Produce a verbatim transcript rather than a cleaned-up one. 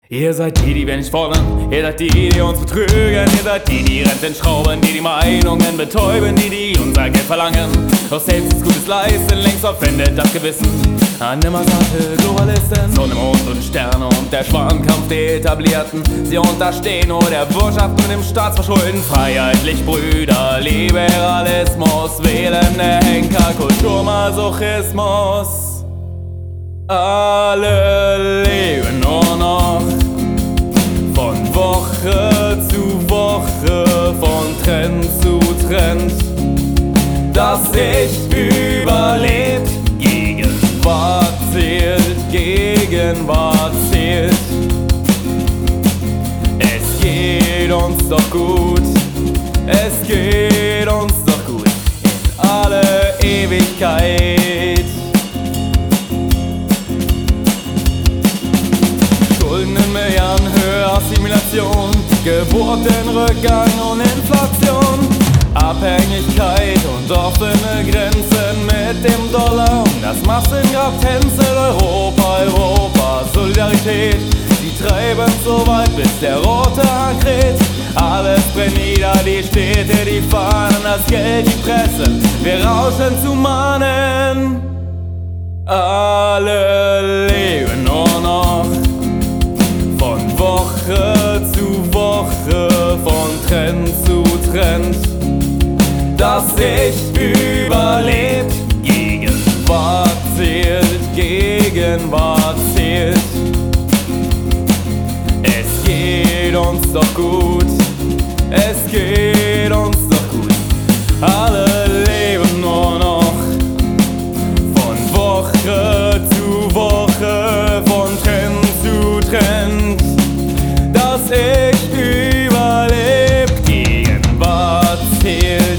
Ihr seid die, die wir nicht fordern, ihr seid die, die uns betrügen, ihr seid die, die Renten schrauben, die die Meinungen betäuben, die, die unser Geld verlangen. Doch selbst das Gutes leisten, längst verpfändet das Gewissen an nimmersatte Globalisten. Sonne, Mond und Sterne und der Schwarmkampf der Etablierten. Sie unterstehen nur der Wirtschaft und dem Staatsverschulden. Freiheitlich Brüder, Liberalismus, wählende Henker, Kulturmasochismus. Alle leben nur noch von Woche zu Woche, von Trend zu Trend. Das Ich überlebt, Gegenwart zählt, Gegenwart zählt. Es geht uns doch gut, es geht uns doch gut in alle Ewigkeit. Schulden in Milliardenhöhe, Assimilation, Geburtenrückgang und Inflation, Abhängigkeit und offene Grenzen mit dem Dollar und das Massengrab tänzelt Europa, Europa, Solidarität. Die treiben so weit, bis der rote Hahn kräht. Alles brennt nieder, die Städte, die Fahnen, das Geld, die Presse, wir rauschen zu Mahnen. Alle leben nur noch von Woche zu Woche, von Trend zu Trend. Das Ich überlebt, Gegenwart zählt, Gegenwart zählt. Es geht uns doch gut, es geht uns doch gut. Alle leben nur noch von Woche zu Woche, von Trend zu Trend. Das Ich überlebt, Gegenwart zählt.